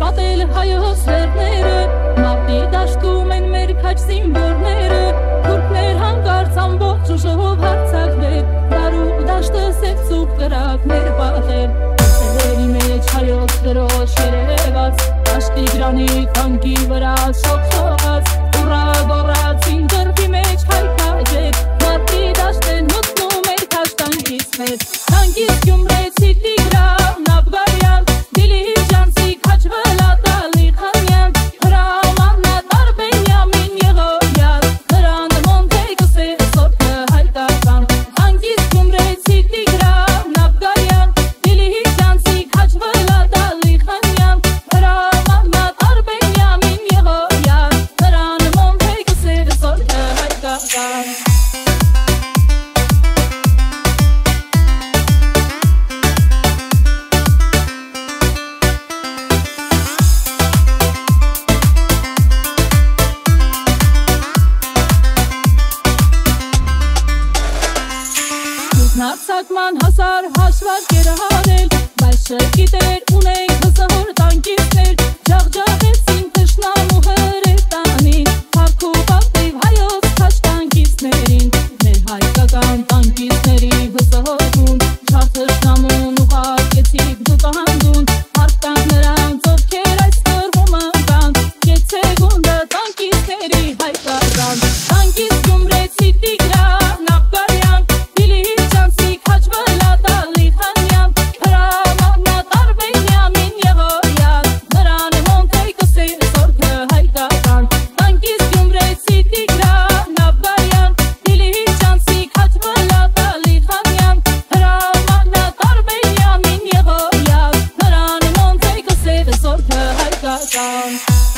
պատել հայոց լեռները, մարտի դաշտում են մեր քաջ զինվորները, թուրքներ հանկարծ ամբողջ ուժով հարձակվել, դարուկ դաշտը սեփծուկ կրակներ պատել, սերերի մեջ հայոց դրոշ երևաց, դաշտի գրանի թանկի վրա շողշողաց, ուռա գոռացին դրվի մեջ հայքայջեր, մարտի դաշտեն մտնում էր քաջ տանկից մեծ, տանկից Գյումրեցի Տիգրան Նավգարյան, Դիլիջանցի քաջ Վլադալի Խանյան, հրամանատ Արբենյամին Եղոյան, նրան Մոնտեյկոս է սորտը հայկական, տանկից Գյումրեցի Տիգրան Նավգարյան, Դիլիջանցի քաջ Վլադալի Խանյան, հրամանատ Արբենյամին Եղոյան, նրան Մոնտեյկոս է սորտը հայկական։ Նարցակման հասար հաշվակ երահարել, բայց չգիտեր ունենք հզոր տանկիստներ, ջաղջաղեցին թշնամու հրետանին, փառք ու պատիվ հայոց քաջ տանկիստներին, մեր հայկական տանկիստների հզորուն, չար թշնամուն ուղարկեցիք դուք անդուն, փառք տանք նրանց ովքեր այս կռվում ընկան, գեցե գունդը տանկիստների հայկական, տանկիստ Գյումրեցի Տիգրան Նավգարյան, Դիլիջանցի քաջ Վլադալի Խանյան, հրամանատ Արբենյամին Եղոյան, նրան Մոնտեյկոս է սորտը հայկական, տանկիստ Գյումրեցի Տիգրան Նավգարյան, Դիլիջանցի քաջ Վլադալի Խանյան, հրամանատ Արբենյամին Եղոյան, նրան Մոնտեյկոս է սորտը հայկական։